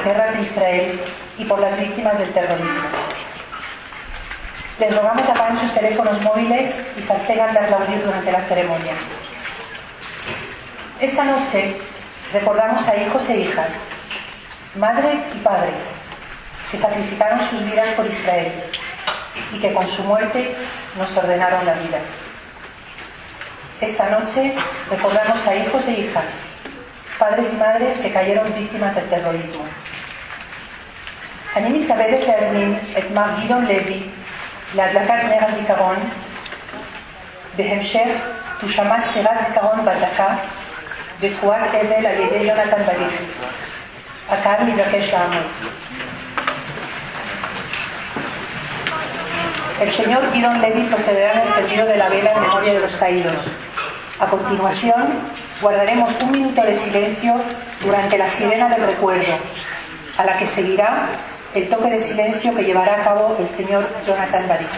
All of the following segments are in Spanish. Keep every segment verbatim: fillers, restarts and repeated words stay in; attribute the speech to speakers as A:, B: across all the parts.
A: guerras de Israel y por las víctimas del terrorismo. Les rogamos apaguen sus teléfonos móviles y se abstengan de aplaudir durante la ceremonia. Esta noche recordamos a hijos e hijas, madres y padres, que sacrificaron sus vidas por Israel y que con su muerte nos ordenaron la vida. Esta noche recordamos a hijos e hijas, padres y madres que cayeron víctimas del terrorismo. אני מתכבדת להזמין את מר גדעון לוי להדלקת נר הזיכרון. בהמשך תושמע ספירת זיכרון בת דקה ותרועת אבל על ידי יונתן בליחי. הקהל מתבקש לעמוד. El señor Gidon Levy procederá en el encendido de la vela en memoria de los caídos. A continuación, guardaremos un minuto de silencio durante la sirena del recuerdo, a la que seguirá el toque de silencio que llevará a cabo el señor Jonathan Baric.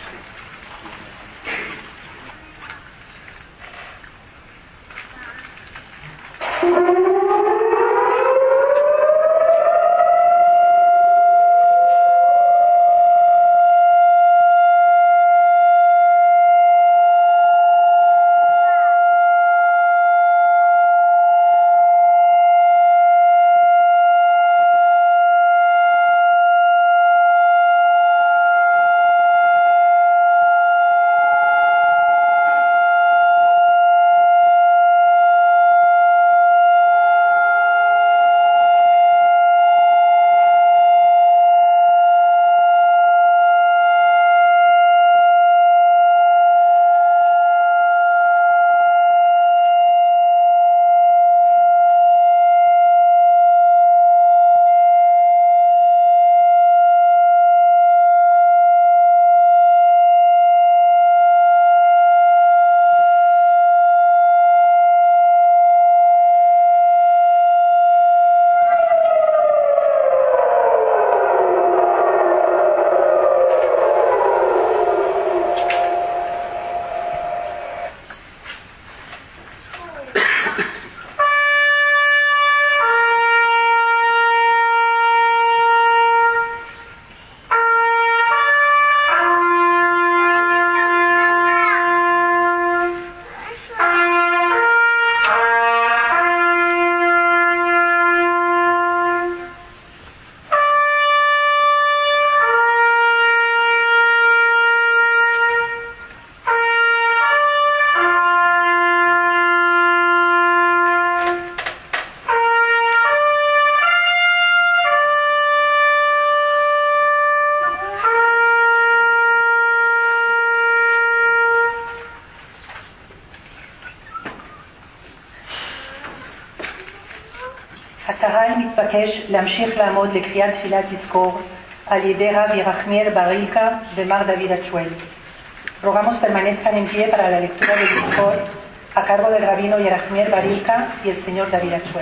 A: הקהל מתבקש להמשיך לעמוד לקריאת תפילת תזכור על ידי רב ירחמיאל בר-אילקה ומר דוד אצ'ואל. Rogamos permanezcan en pie para la lectura del Tizkor a cargo del rabino Yerachmiel Bar-Ilka y el señor David Achuel.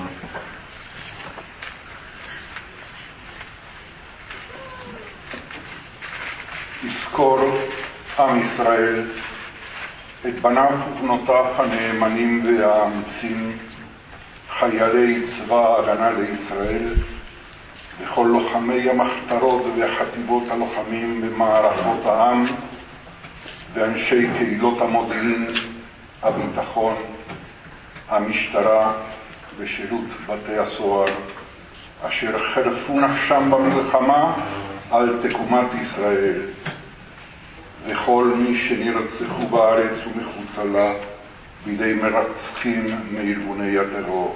B: תזכור עם ישראל את בניו ובנותיו הנאמנים והאמיצים, חיילי צבא ההגנה לישראל, וכל לוחמי המחתרות וחטיבות הלוחמים במערכות העם, ואנשי קהילות המודיעין, הביטחון, המשטרה ושירות בתי הסוהר, אשר חרפו נפשם במלחמה על תקומת ישראל, וכל מי שנרצחו בארץ ומחוצה לה בידי מרצחים מארגוני הטרור.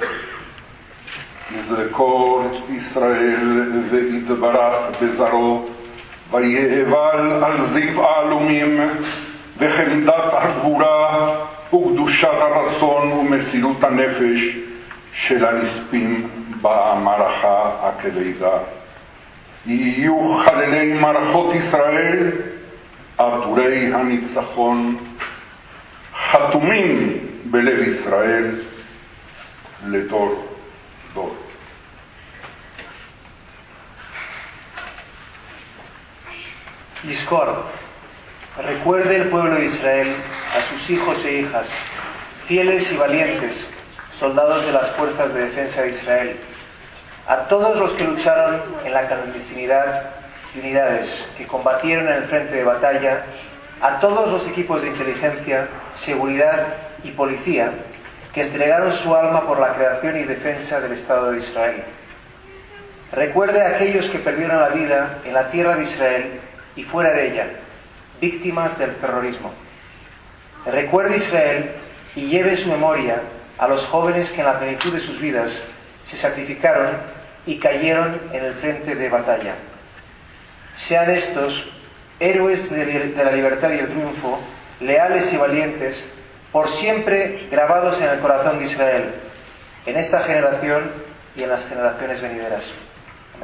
B: יזכור ישראל ויתברך בזרעו, ויאבל על זיו העלומים, וחמדת הגבורה וקדושת הרצון ומסירות הנפש של הנספים במערכה הכבדה. יהיו חללי מערכות ישראל עטורי הניצחון, חתומים בלב ישראל לדור דור.
C: Yizkor, recuerde el pueblo de Israel a sus hijos e hijas, fieles y valientes, soldados de las fuerzas de defensa de Israel, a todos los que lucharon en la clandestinidad y unidades que combatieron en el frente de batalla, a todos los equipos de inteligencia, seguridad y policía que entregaron su alma por la creación y defensa del Estado de Israel. Recuerde a aquellos que perdieron la vida en la tierra de Israel y fuera de ella, víctimas del terrorismo. Recuerde Israel y lleve su memoria a los jóvenes que en la plenitud de sus vidas se sacrificaron y cayeron en el frente de batalla. Sean estos héroes de la libertad y el triunfo, leales y valientes, por siempre grabados en el corazón de Israel, en esta generación y en las generaciones venideras. Amén.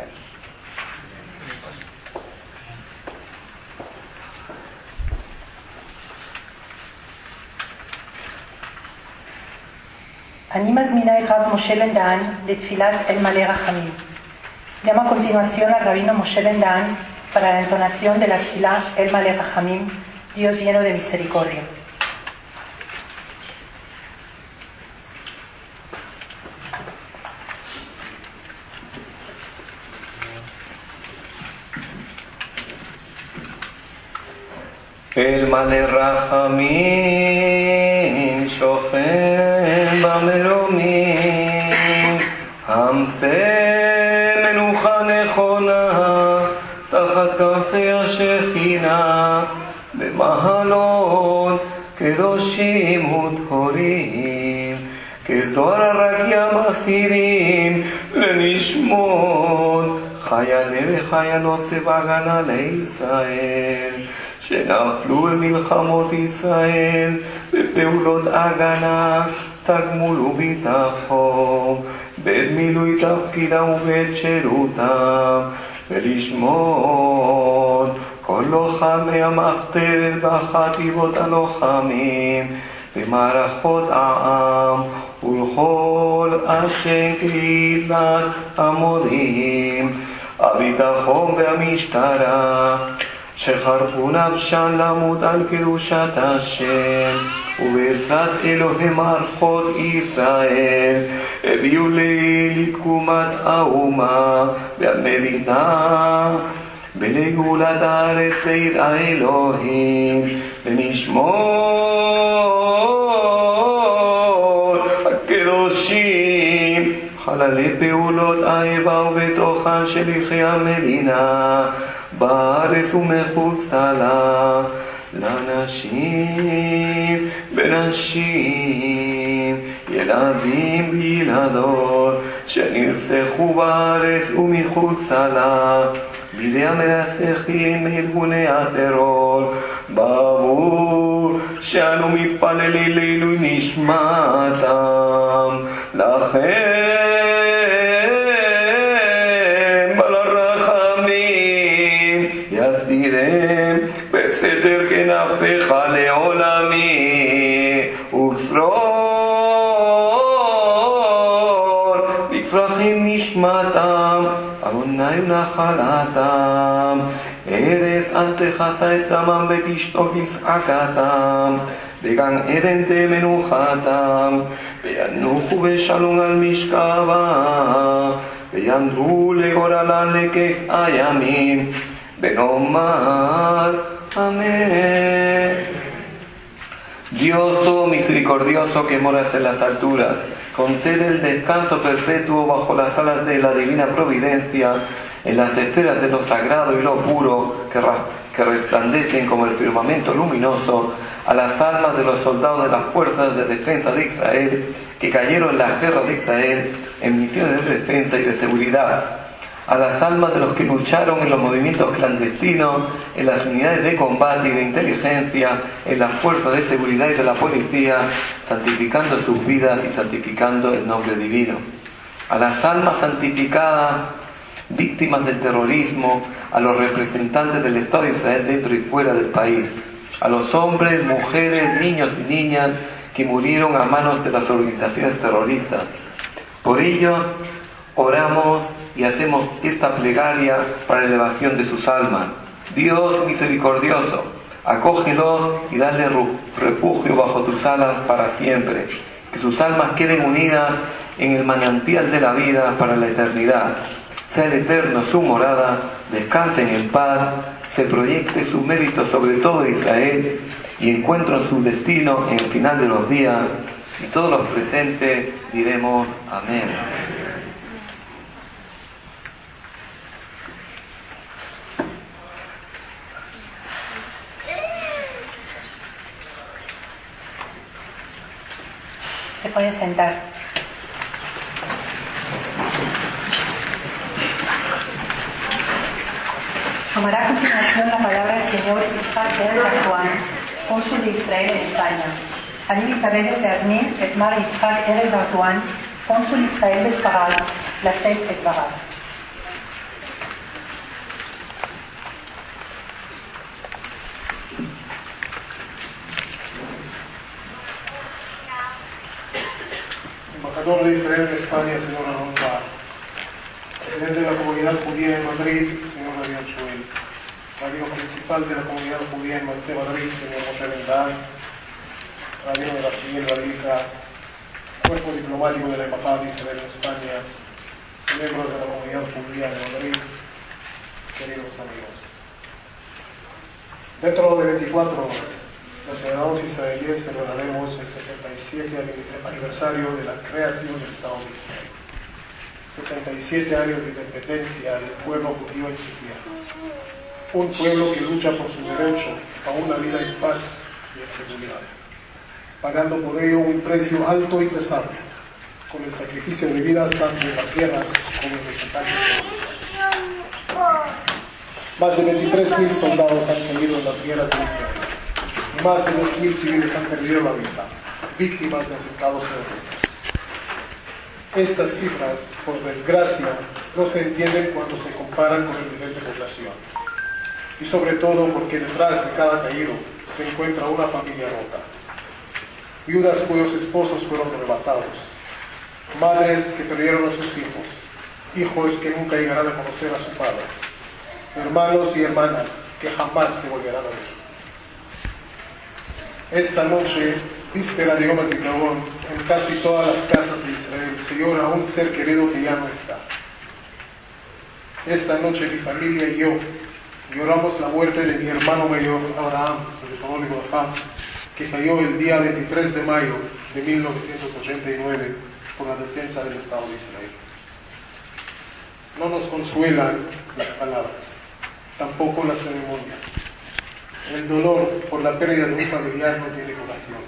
A: אני מזמינה את רב משה בן דהן לתפילת אל מלא רחמים. Llamo a continuación al rabino Moshe Ben Dahan para la entonación de la tefilá El Malé Rachamim, Dios lleno de misericordia.
D: El Malé Rachamim שוכן במרומים, המסה מנוחה נכונה תחת כנפי השכינה, במהלות קדושים וטהורים, כזוהר הרקיע מסירים לנשמות חיילי וחיילות צבא הגנה לישראל, שנפלו במלחמות ישראל בפעולות הגנה, תגמול וביטחון, בעת מילוי תפקידם ובעת שירותם, ולשמור כל לוחמי המחתרת בחטיבות הלוחמים, במערכות העם ולכל אנשי קהילת המודיעין, הביטחון והמשטרה, שחרפו נפשם למות על קדושת השם, ובעזרת אלוהי מערכות ישראל הביאו לתקומת האומה והמדינה ולגאולת הארץ ליראה אלוהים, ונשמור הקדושים חללי פעולות האיבה ובתוכן שליחי המדינה בארץ ומחוצה לה, לאנשים ונשים, ילדים וילדות שנרצחו בארץ ומחוצה לה בידי המרצחים מארגוני הטרור, בעבור שאנו מתפללים לעילוי נשמתם. לכן בסתר כנפיך לעולמי, וצרור בצרכים נשמתם, ארוני נחלתם, ארץ אל תכסה את דמם ותשתוק בצעקתם, בגן עדן תמנוחתם, וינוחו בשלום על משכבם, ויעמדו לגורלם לקץ הימים, ונאמר amén. Dios todo misericordioso que moras en las alturas, concede el descanso perpetuo bajo las alas de la divina providencia, en las esferas de lo sagrado y lo puro que, que resplandecen como el firmamento luminoso, a las almas de los soldados de las fuerzas de defensa de Israel que cayeron en las guerras de Israel en misiones de defensa y de seguridad, a las almas de los que lucharon en los movimientos clandestinos, en las unidades de combate y de inteligencia, en las fuerzas de seguridad y de la policía, santificando sus vidas y santificando el nombre divino. A las almas santificadas, víctimas del terrorismo, a los representantes del Estado de Israel dentro y fuera del país, a los hombres, mujeres, niños y niñas que murieron a manos de las organizaciones terroristas. Por ello, oramos y hacemos esta plegaria para la elevación de sus almas. Dios misericordioso, acógelos y dale refugio bajo tus alas para siempre. Que sus almas queden unidas en el manantial de la vida para la eternidad. Sea el Eterno su morada, descansen en paz, se proyecte su mérito sobre todo Israel y encuentren su destino en el final de los días. Y todos los presentes diremos amén.
A: Se pueden sentar. Tomará a continuación la palabra el señor Yitzhak Erez Azuan, cónsul de Israel en España. אני מתכבדת להזמין את מר יצחק ארז ארזואן, קונסול ישראל בספרד, לשאת את דבריו.
E: Embajador de Israel en España, señor Aarón Bar. Presidente de la comunidad judía en Madrid, señor Daniel Shuel. Rabino principal de la comunidad judía en Madrid, señor Moshe Ben-Dan. Rabino de la Filial Valija, cuerpo diplomático de la Embajada de Israel en España, miembros de la comunidad judía en Madrid, queridos amigos. Dentro de veinticuatro horas, los ciudadanos israelíes celebraremos el sesenta y siete aniversario de la creación del Estado de Israel. sesenta y siete años de independencia del pueblo judío en su tierra. Un pueblo que lucha por su derecho a una vida en paz y en seguridad, pagando por ello un precio alto y pesado, con el sacrificio de vidas tanto en las guerras como en los ataques terroristas. Más de veintitrés mil soldados han caído en las guerras de Israel, y más de dos mil civiles han perdido la vida, víctimas de atentados terroristas. Estas cifras, por desgracia, no se entienden cuando se comparan con el nivel de población, y sobre todo porque detrás de cada caído se encuentra una familia rota. Viudas cuyos esposos fueron arrebatados, madres que perdieron a sus hijos, hijos que nunca llegarán a conocer a su padre, hermanos y hermanas que jamás se volverán a ver. Esta noche, víspera de Yom HaZikaron, en casi todas las casas de Israel se llora a un ser querido que ya no está. Esta noche mi familia y yo lloramos la muerte de mi hermano mayor, Abraham, que cayó el día veintitrés de mayo de mil novecientos ochenta y nueve por la defensa del Estado de Israel. No nos consuelan las palabras, tampoco las ceremonias. El dolor por la pérdida de un familiar no tiene curación.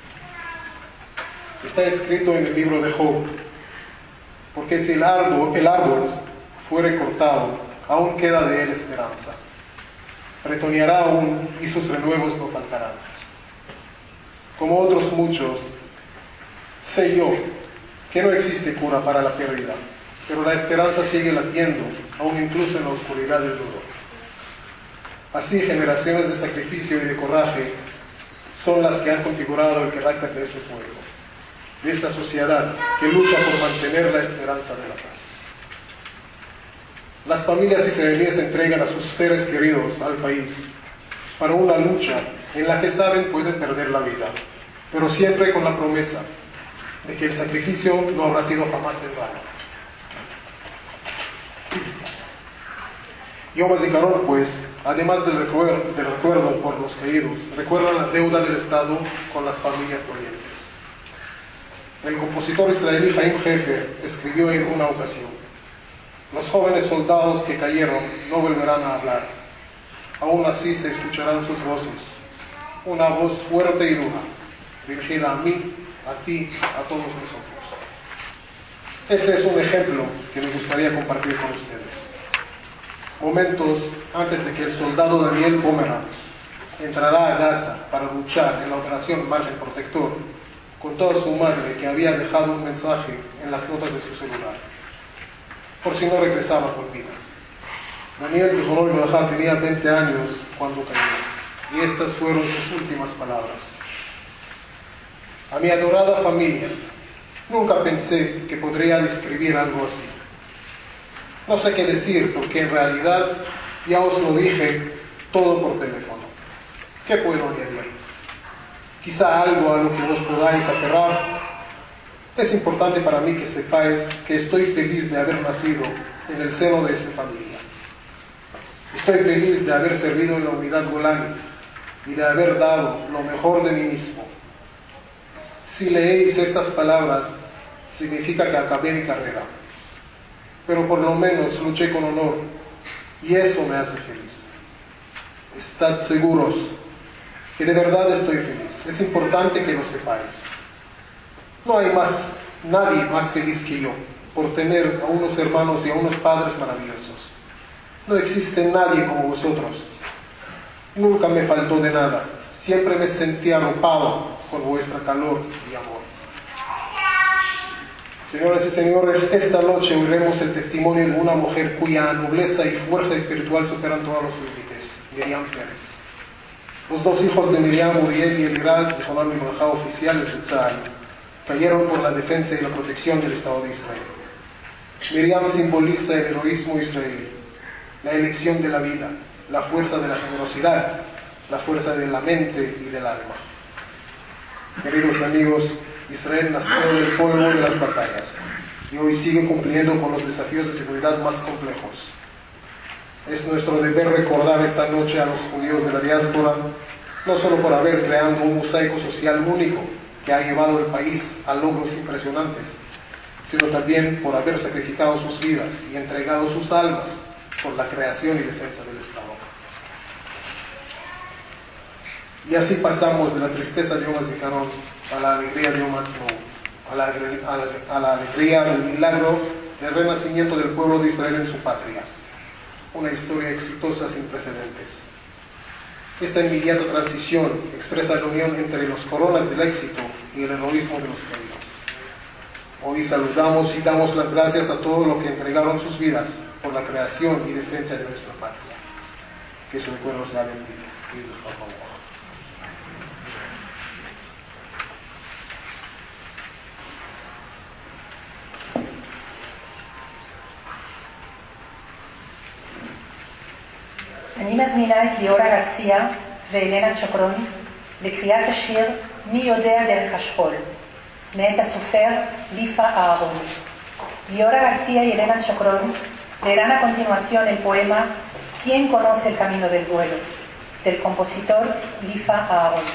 E: Está escrito en el libro de Job, porque si el árbol, el árbol fuere cortado, aún queda de él esperanza. Retoñará aún y sus renuevos no faltarán. Como otros muchos, sé yo que no existe cura para la pérdida, pero la esperanza sigue latiendo, aún incluso en la oscuridad del dolor. Así, generaciones de sacrificio y de coraje son las que han configurado el carácter de este pueblo, de esta sociedad que lucha por mantener la esperanza de la paz. Las familias israelíes entregan a sus seres queridos al país para una lucha en la que saben pueden perder la vida, pero siempre con la promesa de que el sacrificio no habrá sido jamás en vano. Yom HaZikaron, pues, además del recuerdo, del recuerdo por los caídos, recuerda la deuda del Estado con las familias dolientes. El compositor israelí Chaim Hefer escribió en una ocasión: los jóvenes soldados que cayeron no volverán a hablar, aún así se escucharán sus voces, una voz fuerte y dura, dirigida a mí, a ti, a todos nosotros. Este es un ejemplo que me gustaría compartir con ustedes. Momentos antes de que el soldado Daniel Pomeranz entrará a Gaza para luchar en la operación Margen Protector, contó a su madre que había dejado un mensaje en las notas de su celular, por si no regresaba con vida. Daniel Zichrono tenía veinte años cuando cayó, y estas fueron sus últimas palabras: a mi adorada familia, nunca pensé que podría describir algo así. No sé qué decir, porque en realidad ya os lo dije todo por teléfono. ¿Qué puedo añadir? Quizá algo a lo que os podáis aferrar. Es importante para mí que sepáis que estoy feliz de haber nacido en el seno de esta familia. Estoy feliz de haber servido en la unidad Golani y de haber dado lo mejor de mí mismo. Si leéis estas palabras, significa que acabé mi carrera, pero por lo menos luché con honor y eso me hace feliz. Estad seguros que de verdad estoy feliz. Es importante que lo sepáis. No hay más, nadie más feliz que yo por tener a unos hermanos y a unos padres maravillosos. No existe nadie como vosotros. Nunca me faltó de nada. Siempre me sentí arropado por vuestra calor y amor. Señoras y señores, esta noche oiremos el testimonio de una mujer cuya nobleza y fuerza espiritual superan todos los límites, Miriam Pérez. Los dos hijos de Miriam, Uriel y Elgraz, de Jonam y Brajá, oficiales del Tzal, cayeron por la defensa y la protección del Estado de Israel. Miriam simboliza el heroísmo israelí, la elección de la vida, la fuerza de la generosidad, la fuerza de la mente y del alma. Queridos amigos, Israel nació del polvo de las batallas y hoy sigue cumpliendo con los desafíos de seguridad más complejos. Es nuestro deber recordar esta noche a los judíos de la diáspora, no solo por haber creado un mosaico social único que ha llevado el país a logros impresionantes, sino también por haber sacrificado sus vidas y entregado sus almas por la creación y defensa del Estado. Y así pasamos de la tristeza de Yom HaZikaron a la alegría de Yom HaAtzmaut, a la, a, la, a la alegría del milagro del renacimiento del pueblo de Israel en su patria. Una historia exitosa sin precedentes. Esta inmediata transición expresa la unión entre los coronas del éxito y el heroísmo de los caídos. Hoy saludamos y damos las gracias a todos los que entregaron sus vidas por la creación y defensa de nuestra patria. Que su recuerdo sea bendito.
A: אני מזמינה את ליאורה גרסיה ואלנה צ'וקרון לקריאת השיר מי יודע דרך השכול מאת הסופר ליפה אהרון. Liora García y Elena Chocrón leerán a continuación el poema ¿Quién conoce el camino del duelo? Del compositor Lifa Aharon.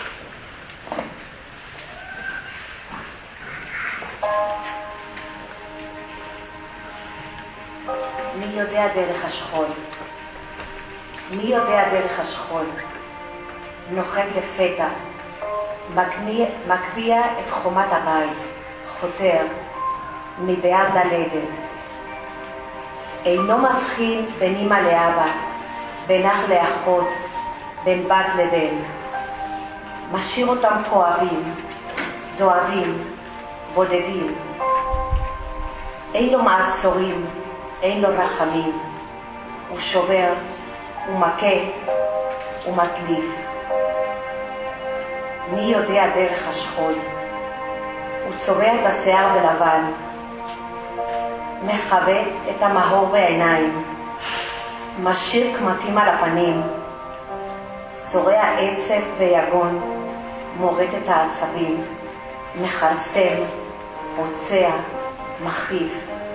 F: מי יודע דרך השכול? מי יודע דרך השכול? נוחת לפתע, מקביע את חומת הבית, חותר, מבעד ללדת. אינו מבחין בין אמא לאבא, בין אח לאחות, בין בת לבן. משאיר אותם כואבים, דואבים, בודדים. אין לו מעצורים, אין לו רחמים. הוא שובר, הוא מכה, הוא מטליף. מי יודע דרך השכול? הוא צובע את השיער בלבן, מחבא את המהור בעיניים, משאיר קמטים על הפנים, זורע עצב ויגון, מורד את העצבים, מכרסם, פוצע, מחיף.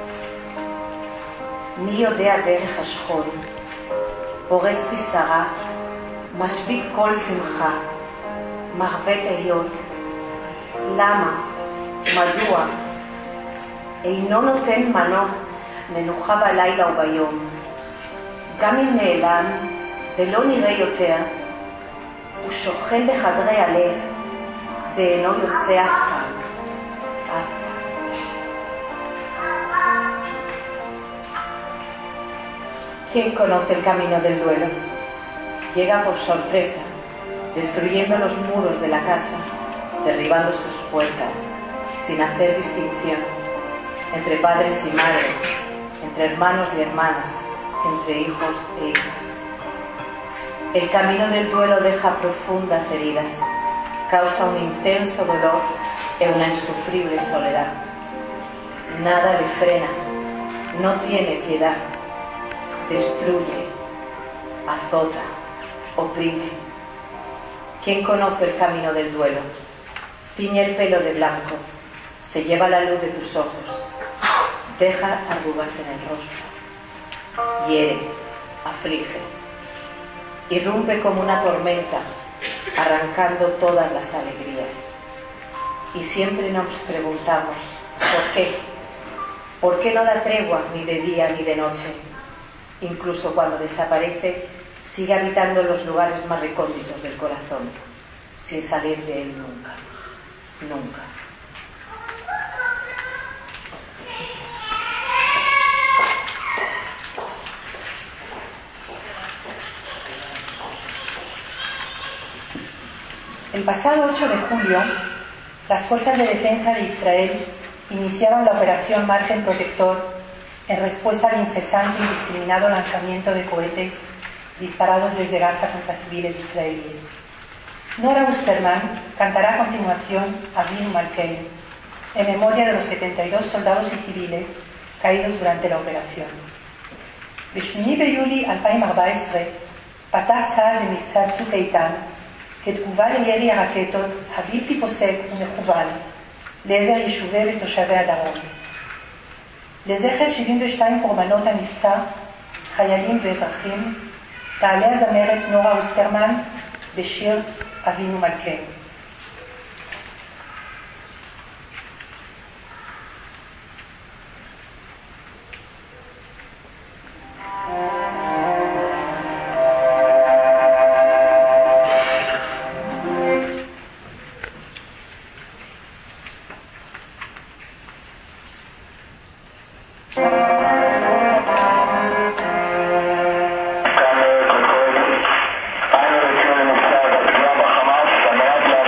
F: מי יודע דרך השכול? פורץ בשרה, משבית כל שמחה, מרבה תהיות. למה? מדוע? אינו נותן מנוח מנוחה בלילה וביום. גם אם נעלם ולא נראה יותר, הוא שוכן בחדרי הלב ואינו יוצא אף פעם.
A: ¿Quién conoce el camino del duelo? Llega por sorpresa, destruyendo los muros de la casa, derribando sus puertas, sin hacer distinción, entre padres y madres, entre hermanos y hermanas, entre hijos e hijas. El camino del duelo deja profundas heridas, causa un intenso dolor y una insufrible soledad. Nada le frena, no tiene piedad, destruye, azota, oprime. ¿Quién conoce el camino del duelo? Tiñe el pelo de blanco,
F: se lleva la luz de tus ojos, deja arrugas en el rostro, hiere, aflige, irrumpe como una tormenta, arrancando todas las alegrías. Y siempre nos preguntamos, ¿por qué? ¿Por qué no da tregua ni de día ni de noche? Incluso cuando desaparece, sigue habitando en los lugares más recónditos del corazón, sin salir de él nunca, nunca.
A: El pasado ocho de julio, las fuerzas de defensa de Israel iniciaron la operación Margen Protector en respuesta al incesante y indiscriminado lanzamiento de cohetes disparados desde Gaza contra civiles israelíes. Nora Usterman cantará a continuación Avinu Malkeinu, en memoria de los setenta y dos soldados y civiles caídos durante la operación. ב-שמונה ביולי אלפיים וארבע עשרה פתח צה"ל במבצע צוק איתן כתגובה לירי הרקטות הבלתי פוסק ומכוון לעבר יישובי ותושבי הדרום. לזכר שבעים ושתיים קורבנות המבצע, חיילים ואזרחים, תעלה הזמרת נורה אוסטרמן בשיר אבינו מלכנו.
G: כאן קודקוד, היינו רצינו למבצע בפגיעה בחמאס על מנת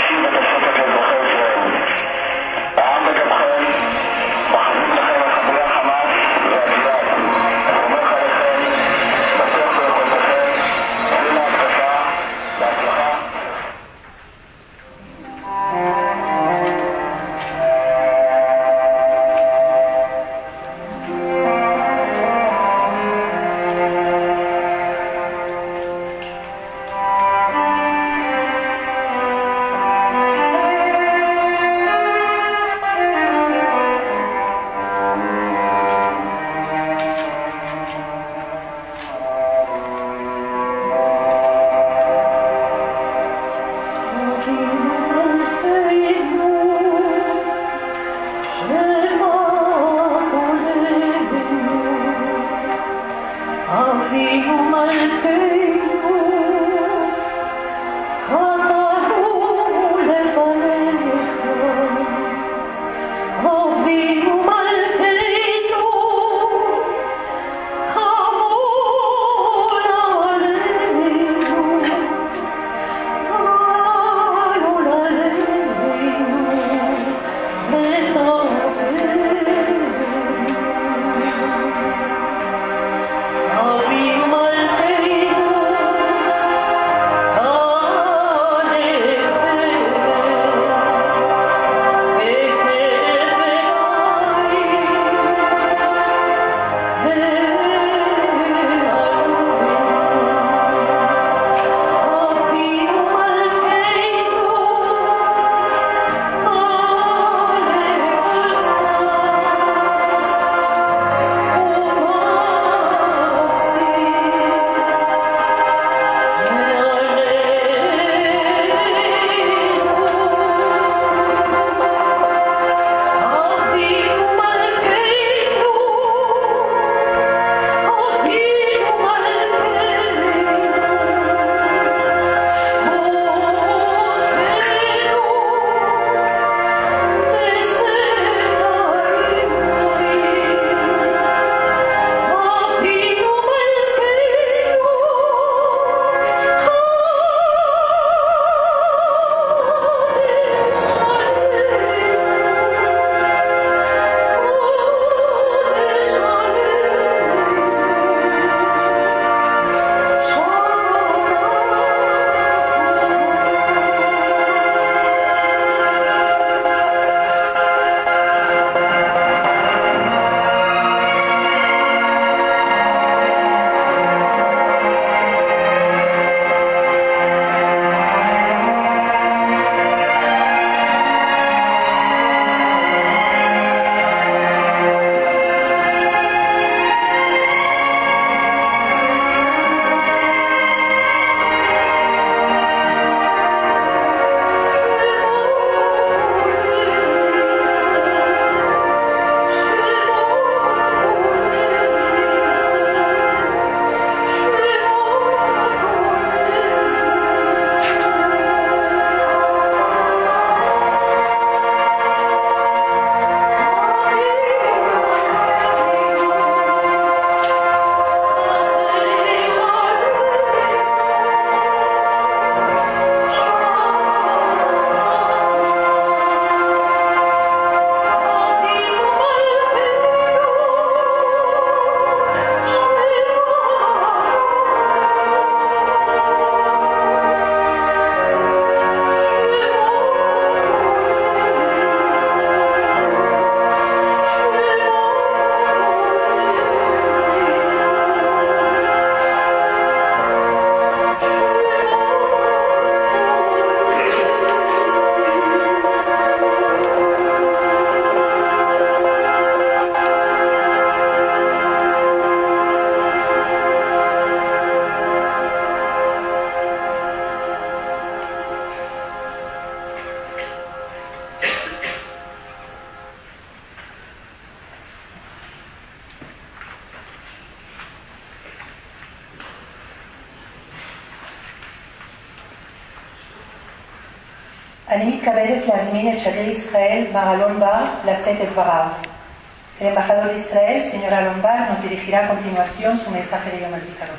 A: אני מתכבדת להזמין את שגריר ישראל, מר אלון בר, לשאת את דבריו. El embajador de Israel, señor Alon Bar, nos dirigirá a continuación su mensaje de Yom HaZikaron.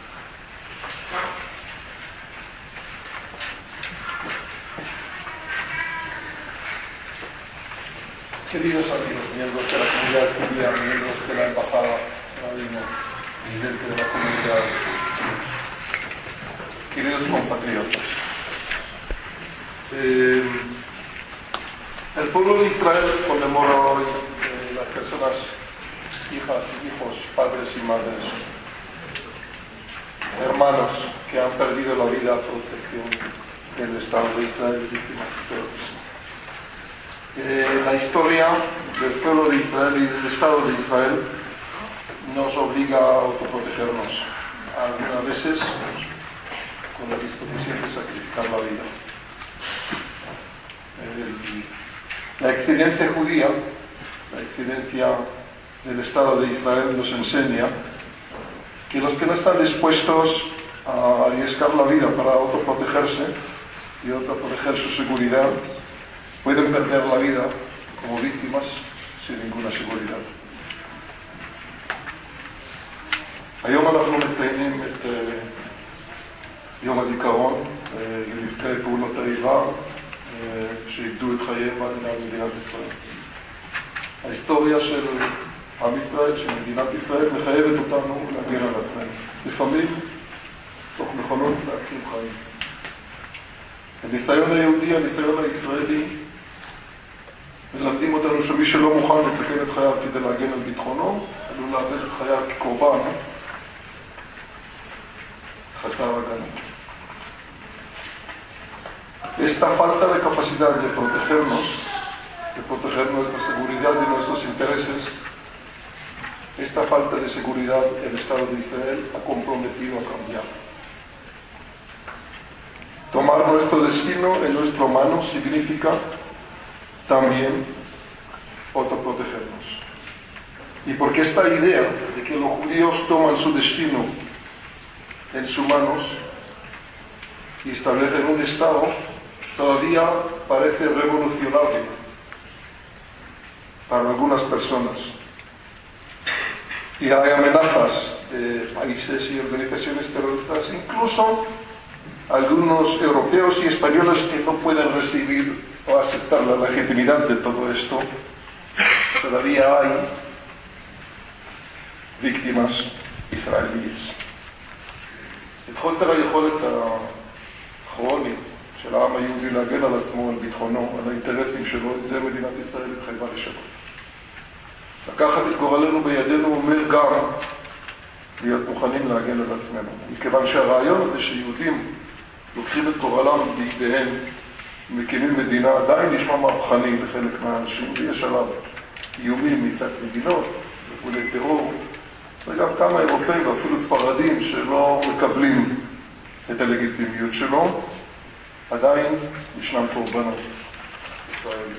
B: Queridos amigos, miembros de la comunidad judía, miembros de la embajada, rabino, presidente de la comunidad, queridos compatriotas, eh, el pueblo de Israel conmemora hoy eh, las personas, hijas, hijos, padres y madres, hermanos que han perdido la vida a protección del Estado de Israel y víctimas de terrorismo. Eh, la historia del pueblo de Israel y del Estado de Israel nos obliga a autoprotegernos, algunas veces con la disposición de sacrificar la vida. El, la experiencia judía, la experiencia del Estado de Israel nos enseña que los que no están dispuestos a arriesgar la vida para autoprotegerse y autoproteger su seguridad pueden perder la vida como víctimas sin ninguna seguridad. היום אנחנו מציינים את יום הזיכרון לנפגעי פעולות האיבה שאיבדו את חייהם על מדינת ישראל. ההיסטוריה של עם ישראל, של מדינת ישראל, מחייבת אותנו להגן על עצמנו. לפעמים תוך נכונות להקים חיים. הניסיון היהודי, הניסיון הישראלי, מלמדים אותנו שמי שלא מוכן לסכן את חייו כדי להגן על ביטחונו, עלול לאבד את חייו כקורבן חסר הגנה. Esta falta de capacidad de protegernos, de proteger nuestra seguridad y nuestros intereses, esta falta de seguridad el Estado de Israel ha comprometido a cambiar. Tomar nuestro destino en nuestras manos significa también autoprotegernos. Y porque esta idea de que los judíos toman su destino en sus manos y establecen un Estado, todavía parece revolucionario para algunas personas. Y hay amenazas de países y organizaciones terroristas, incluso algunos europeos y españoles que no pueden recibir o aceptar la legitimidad de todo esto. Todavía hay víctimas israelíes. את חוסר היכולת הכרוני של העם היהודי להגן על עצמו, על ביטחונו, על האינטרסים שלו, את זה מדינת ישראל התחייבה לשנות. לקחת את גורלנו בידינו אומר גם להיות מוכנים להגן על עצמנו. מכיוון שהרעיון הזה שיהודים לוקחים את גורלם בידיהם ומקימים מדינה עדיין נשמע מהפכני לחלק מהאנשים, ויש עליו איומים מצד מדינות, ופעולי טרור, וגם כמה אירופאים ואפילו ספרדים שלא מקבלים את הלגיטימיות שלו, עדיין ישנם קורבנות ישראלים.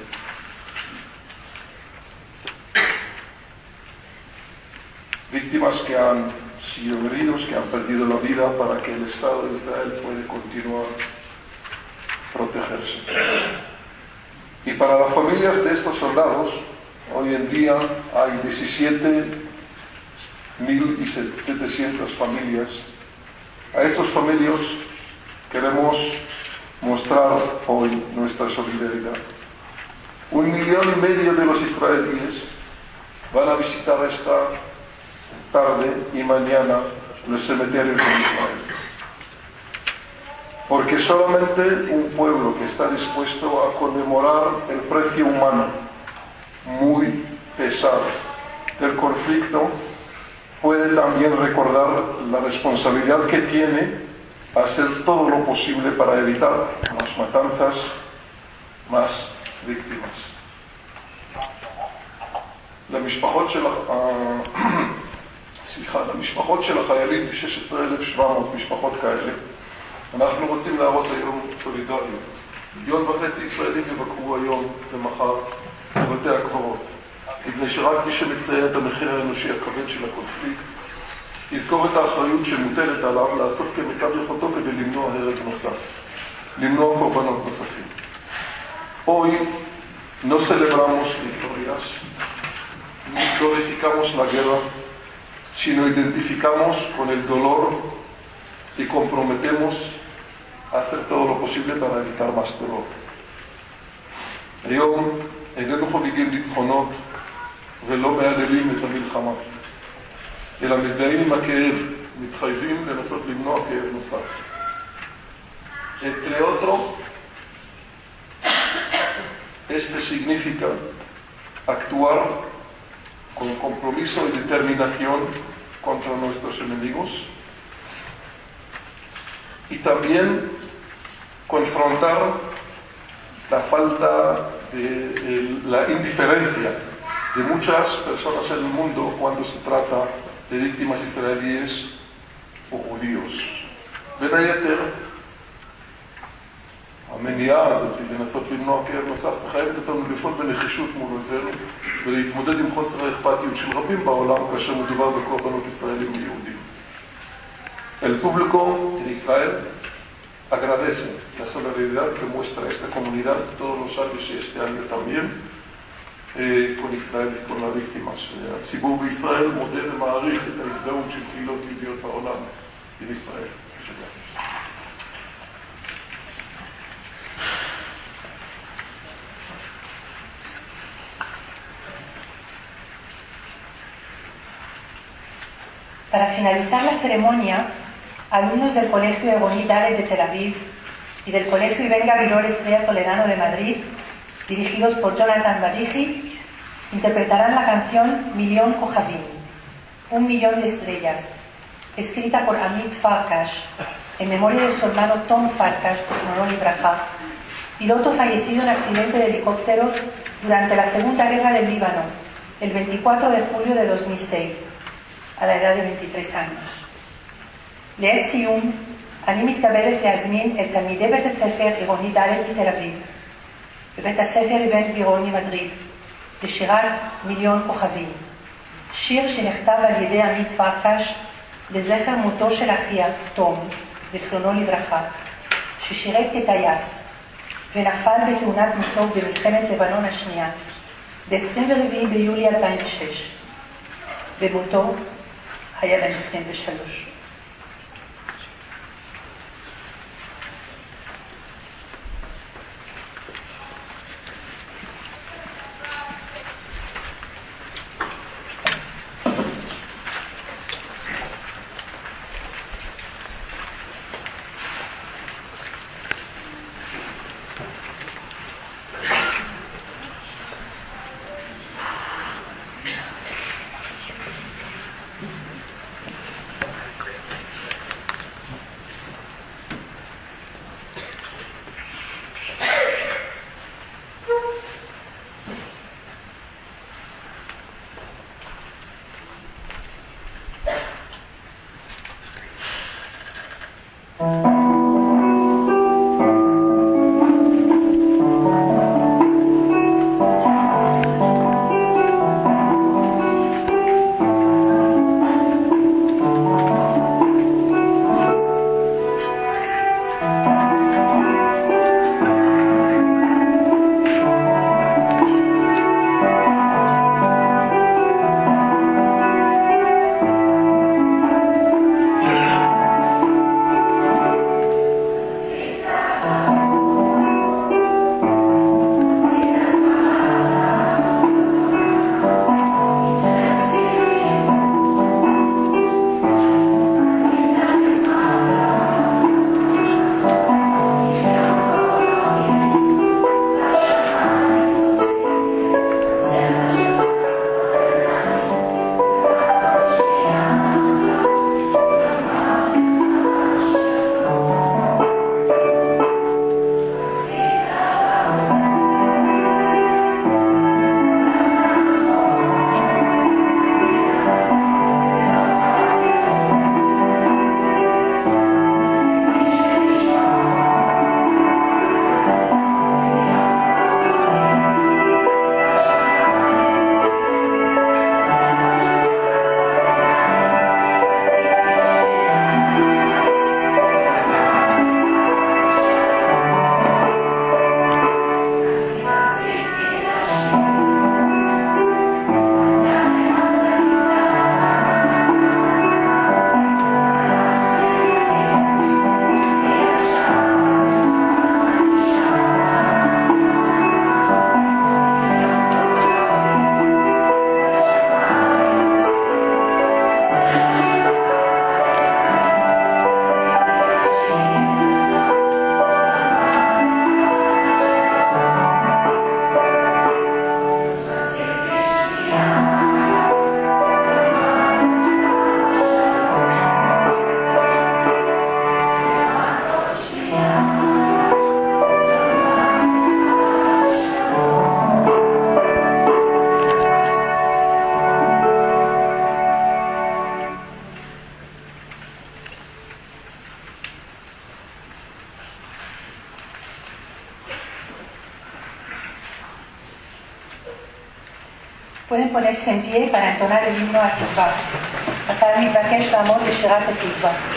B: Víctimas que han sido heridos, que han perdido la vida para que el Estado de Israel pueda continuar protegerse. Y para las familias de estos soldados, hoy en día hay diecisiete mil setecientas familias. A estos familias queremos mostrar hoy nuestra solidaridad. Un millón y medio de los israelíes van a visitar esta tarde y mañana los cementerios de Israel. Porque solamente un pueblo que está dispuesto a conmemorar el precio humano muy pesado del conflicto puede también recordar la responsabilidad que tiene a hacer todo lo posible para evitar más matanzas, más víctimas. למשפחות של סליחה, למשפחות של החיילים, ב-שש עשרה אלף שבע מאות משפחות כאלה, אנחנו רוצים להראות היום סולידריות. מיליון וחצי ישראלים יבקרו היום ומחר בבתי הקברות. מפני שרק מי שמציין את המחיר האנושי הכבד של הקונפליקט, יזכור את האחריות שמוטלת עליו לעשות כמיטב יכולתו כדי למנוע הרג נוסף, למנוע קורבנות נוספים. Hoy no celebramos victorias, ni glorificamos la guerra, sino identificamos con el dolor y comprometemos a hacer todo lo posible para evitar más dolor. היום איננו חוגגים ניצחונות ולא מהללים את המלחמה, אלא מזדהים עם הכאב, מתחייבים לנסות למנוע כאב נוסף. Entre otro, este significa actuar con compromiso y determinación contra nuestros enemigos y también confrontar la falta de, de la indiferencia de muchas personas en el mundo cuando se trata de víctimas israelíes o judíos. בין היתר, המניעה הזאת לנסות למנוע כאב נוסף מחייבת אותנו לפעול בנחישות מול אויבינו ולהתמודד עם חוסר האכפתיות של רבים בעולם כאשר מדובר בקורבנות ישראלים ויהודים. El público de Israel agradece la solidaridad que muestra esta comunidad todos los años y este año también eh, con Israel y con las víctimas. הציבור בישראל מודה ומעריך את ההזדהות של קהילות יהודיות בעולם עם ישראל.
A: Para finalizar la ceremonia, alumnos del Colegio Egoní Dalet de Tel Aviv y del Colegio Ibn Gabirol Estrella Toledano de Madrid, dirigidos por Jonathan Badiji, interpretarán la canción Millón Kojavim, un millón de estrellas, escrita por Amit Farkash, en memoria de su hermano Tom Farkash, Zichrono Libraja, piloto fallecido en accidente de helicóptero durante la Segunda Guerra del Líbano, el veinticuatro de julio de dos mil seis. a la edad de veintitrés años. לעת סיום, אני מתכבדת להזמין את תלמידי בית הספר עירוני ד' מתל אביב ובית הספר אבן גבירול ממדריד לשירת מיליון כוכבים, שיר שנכתב על ידי עמית פרקש לזכר מותו של אחיה, תום, זיכרונו לברכה, ששירת כטייס ונפל בתאונת מסוק במלחמת לבנון השנייה ב-עשרים וארבעה ביולי אלפיים ושש. במותו היה בן עשרים ושלוש. Pueden ponerse en pie para entonar el himno a Tikva. הקהל מתבקש לעמוד לשירת התקווה.